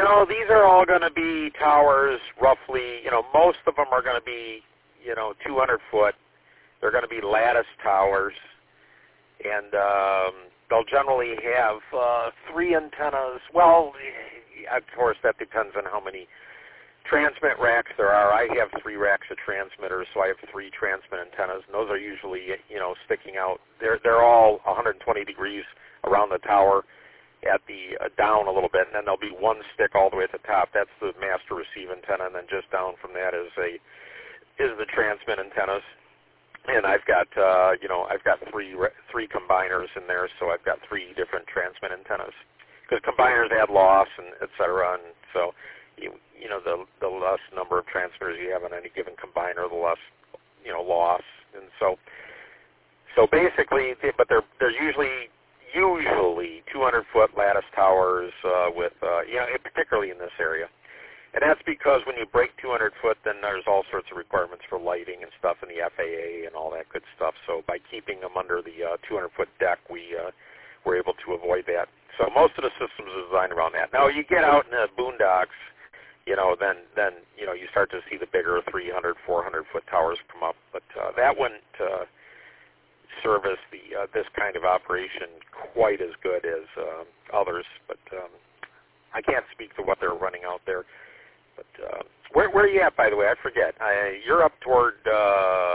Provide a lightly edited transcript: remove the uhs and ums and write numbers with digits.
these are all going to be towers roughly, most of them are going to be, 200 foot. They're going to be lattice towers, and they'll generally have 3 antennas. Well, of course, that depends on how many transmit racks there are. I have 3 racks of transmitters, so I have 3 transmit antennas, and those are usually, sticking out. They're all 120 degrees around the tower at the down a little bit, and then there'll be one stick all the way at the top. That's the master receive antenna, and then just down from that is the transmit antennas. And I've got three combiners in there, so I've got 3 different transmit antennas because combiners add loss and et cetera, and so the less number of transmitters you have on any given combiner, the less loss, and so basically, but they're usually 200-foot lattice towers with particularly in this area. And that's because when you break 200 foot, then there's all sorts of requirements for lighting and stuff in the FAA and all that good stuff. So by keeping them under the 200-foot deck, we're able to avoid that. So most of the systems are designed around that. Now you get out in the boondocks, then you start to see the bigger 300, 400-foot towers come up. But that wouldn't service this kind of operation quite as good as others. But I can't speak to what they're running out there. But where are you at, by the way? I forget. You're up toward